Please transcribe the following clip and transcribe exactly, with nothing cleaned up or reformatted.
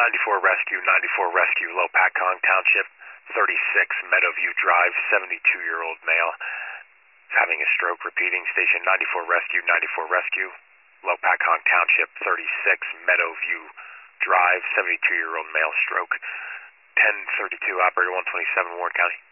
ninety-four Rescue, ninety-four Rescue, Lopatcong Township, thirty-six Meadowview Drive, seventy-two-year-old male is having a stroke. Repeating, station ninety-four Rescue, ninety-four Rescue, Lopatcong Township, thirty-six Meadowview Drive, seventy-two-year-old male stroke. ten thirty-two, operator one twenty-seven, Warren County.